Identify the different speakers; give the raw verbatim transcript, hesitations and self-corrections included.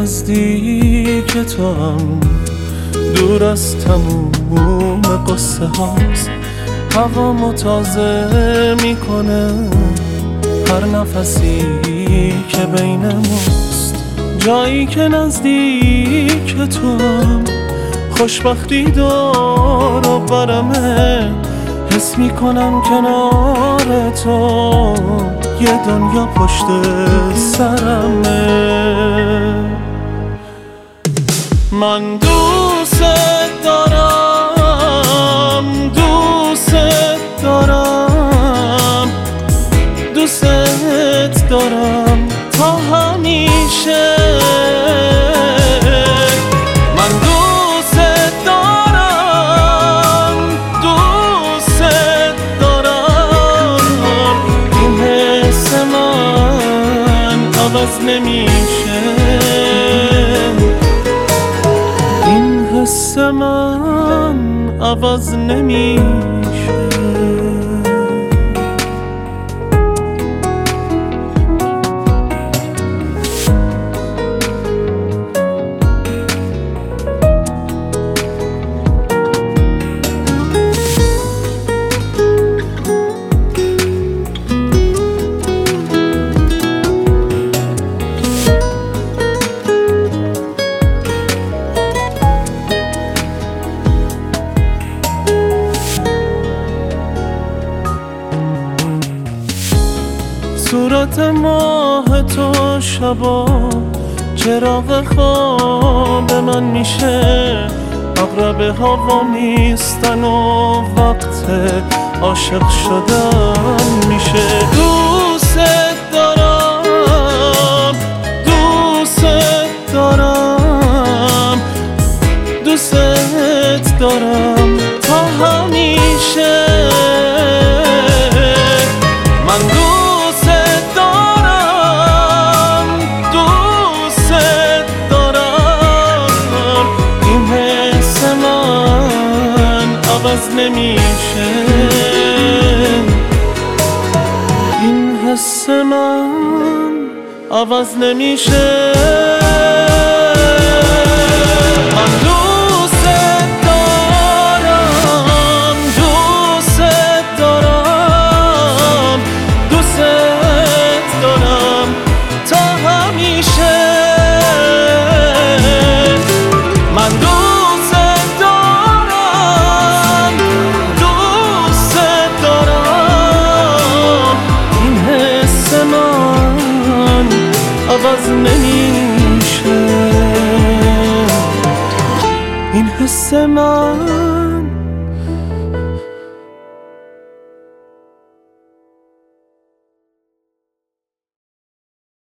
Speaker 1: نزدیک تو هم دور از تموم قصه هاست. هوامو تازه میکنه هر نفسی که بین ماست. جایی که نزدیک تو هم خوشبختی دور و برمه. حس میکنم کنار تو یه دنیا پشت سرمه. من دوست دارم دوست دارم دوست دارم تا همیشه. من دوست دارم دوست دارم این حس من عوض نمیشه. این حس من عوض نمیشه. صورت ماه تو شبا چراغ خواب من میشه. اقرب هوا نیستن و وقت عاشق شدن میشه. دوست دارم دوست دارم دوست دارم تا همیشه. من دوست دارم دوست دارم این حس من عوض نمیشه. این حس من عوض نمیشه. من دوست دارم دوست دارم دوست دارم تا همیشه. من دوست دارم دوست دارم این حس من عوض نمیشه. این حس من